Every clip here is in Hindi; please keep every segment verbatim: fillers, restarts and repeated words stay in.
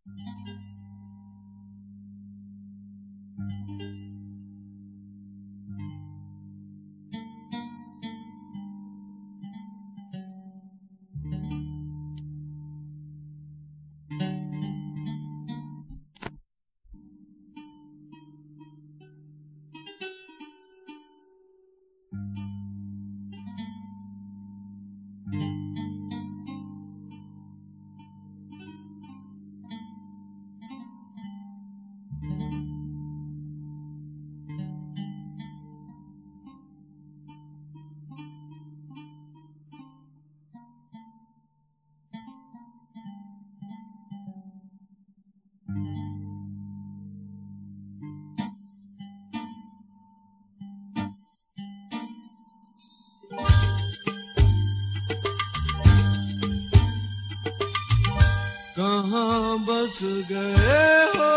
कहाँ बस गए हो,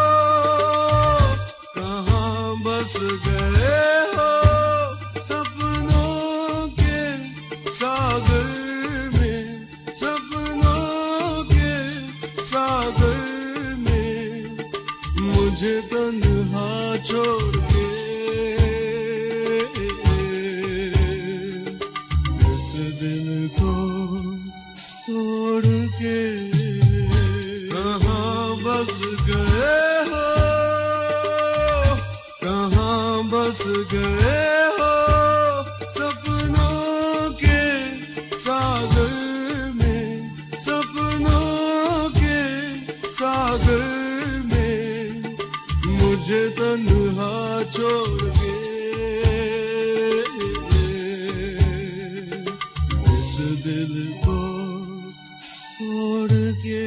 कहाँ बस गए हो, सपनों के सागर में, सपनों के सागर में, मुझे तन्हा छोड़ के इस दिल को तोड़ के कहाँ बस गए हो, कहाँ बस गए हो, सपनों के सागर में, सपनों के सागर में, मुझे तन्हा छोड़ के इस दिल को तोड़ के।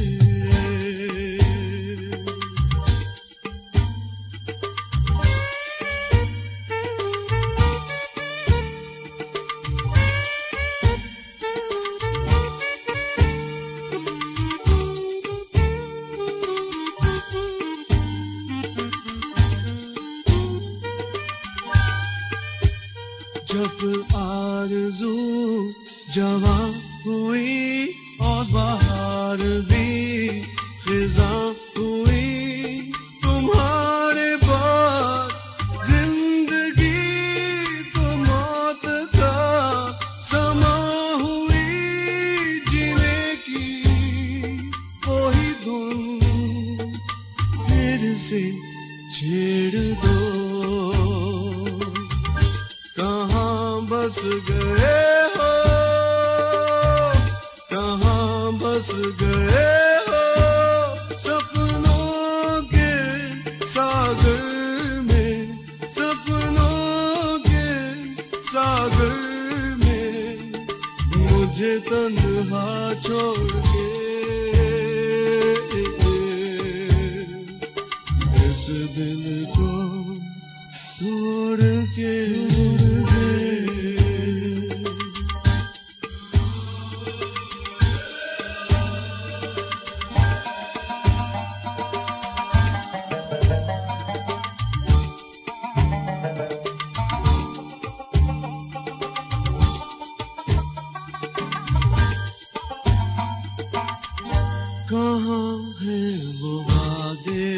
जब आरज़ू जवां हुई और बाहर भी खिज़ां हुई, तुम्हारे बाद जिंदगी तो मौत का समा हुई, जीने की कोई धुन फिर से छेड़ दो। कहाँ बस गए हो, कहाँ बस गए हो, सपनों के सागर में, सपनों के सागर में, मुझे तन्हा छोड़ के इस दिल को तोड़ के। कहाँ है वो वादे,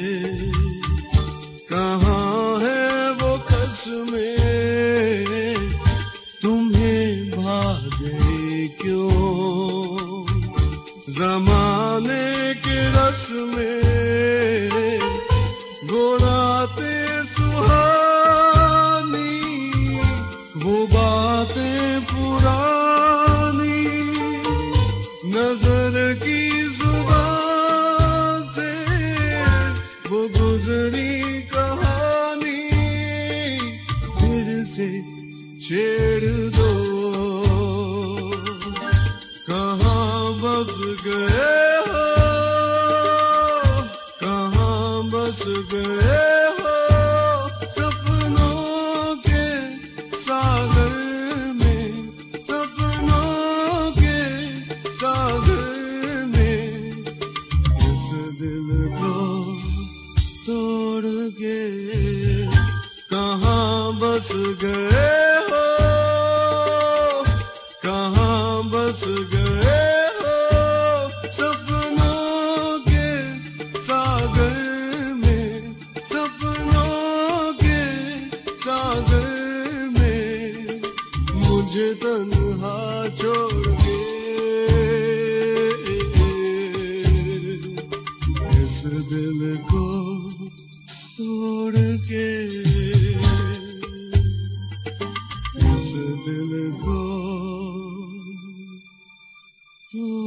कहाँ है वो कसमें, तुम्हें भागे क्यों ज़माने के रस में, गोराते सुहानी वो बातें पुरानी, नजर की जुबान से वो गुजरी कहानी फिर से छेड़ दो। कहाँ बस गए हो, कहाँ बस गए हो, सपनों के सागर में, सपनों के सागर में, इस दिल को तोड़ के। कहाँ बस गए हो, कहाँ बस गए हो, सपनों के मुझे तन्हा छोड़ के इस दिल को तोड़ के इस दिल को तोड़